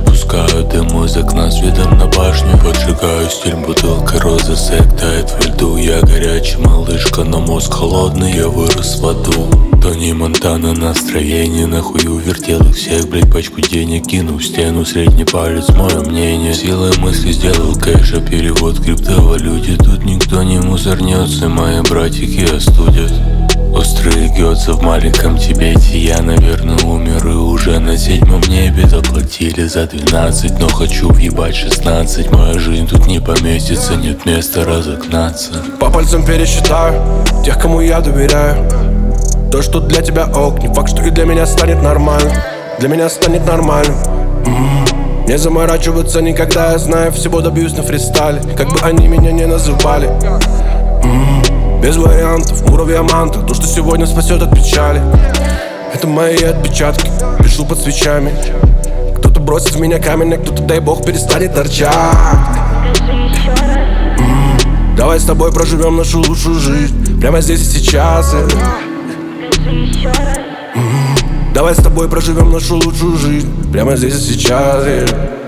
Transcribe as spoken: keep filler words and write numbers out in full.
Выпускаю дым из окна с видом на башню. Поджигаю стиль, бутылка розы, сек тает во льду. Я горячий малышка, но мозг холодный, я вырос в аду. Тони Монтана, настроение, нахуй увертел их всех, блять, пачку денег кину в стену, средний палец, мое мнение. Силой мысли сделал кэша, перевод криптовалюте. Тут никто не мусорнется, мои братики остудят. Острые гёдза в маленьком Тибете. Я, наверное, умер и уже на седьмом небе. Доплатили за двенадцать, но хочу въебать шестнадцать. Моя жизнь тут не поместится, нет места разогнаться. По пальцам пересчитаю тех, кому я доверяю. То, что для тебя ок, не факт, что и для меня станет нормально. Для меня станет нормально. м-м. Не заморачиваться никогда, я знаю, всего добьюсь на фристайле. Как бы они меня не называли. м-м. Без вариантов, муравья манта, то, что сегодня спасет от печали. Это мои отпечатки, пишу под свечами. Кто-то бросит в меня камень, а кто-то, дай бог, перестанет торчать. м-м. Давай с тобой проживем нашу лучшую жизнь прямо здесь и сейчас. м-м. Давай с тобой проживем нашу лучшую жизнь прямо здесь и сейчас.